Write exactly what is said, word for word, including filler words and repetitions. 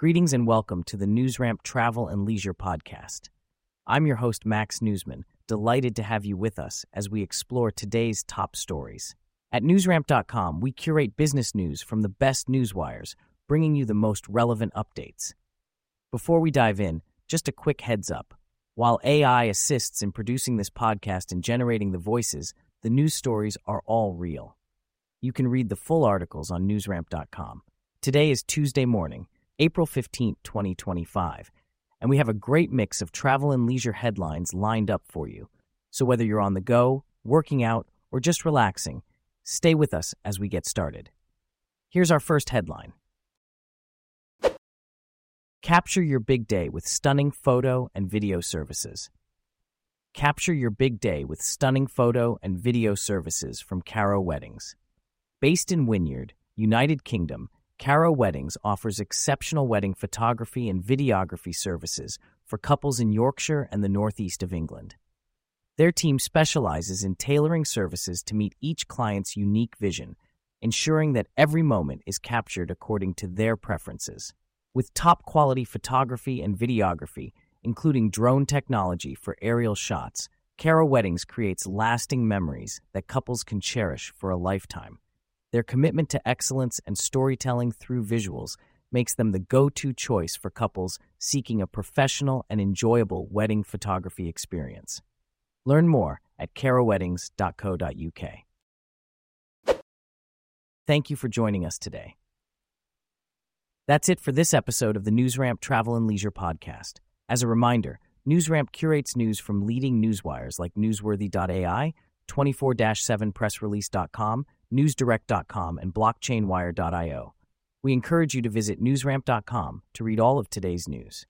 Greetings and welcome to the NewsRamp Travel and Leisure Podcast. I'm your host, Max Newsman, delighted to have you with us as we explore today's top stories. At newsramp dot com, we curate business news from the best newswires, bringing you the most relevant updates. Before we dive in, just a quick heads up. While A I assists in producing this podcast and generating the voices, the news stories are all real. You can read the full articles on newsramp dot com. Today is Tuesday morning, April fifteenth, twenty twenty-five, and we have a great mix of travel and leisure headlines lined up for you. So whether you're on the go, working out, or just relaxing, stay with us as we get started. Here's our first headline. Capture your big day with stunning photo and video services. Capture your big day with stunning photo and video services from Caro Weddings. Based in Wynyard, United Kingdom, Caro Weddings offers exceptional wedding photography and videography services for couples in Yorkshire and the northeast of England. Their team specializes in tailoring services to meet each client's unique vision, ensuring that every moment is captured according to their preferences. With top-quality photography and videography, including drone technology for aerial shots, Caro Weddings creates lasting memories that couples can cherish for a lifetime. Their commitment to excellence and storytelling through visuals makes them the go-to choice for couples seeking a professional and enjoyable wedding photography experience. Learn more at caro weddings dot co dot u k. Thank you for joining us today. That's it for this episode of the NewsRamp Travel and Leisure Podcast. As a reminder, NewsRamp curates news from leading newswires like newsworthy dot a i, twenty-four seven press release dot com, newsdirect dot com, and blockchain wire dot i o. We encourage you to visit newsramp dot com to read all of today's news.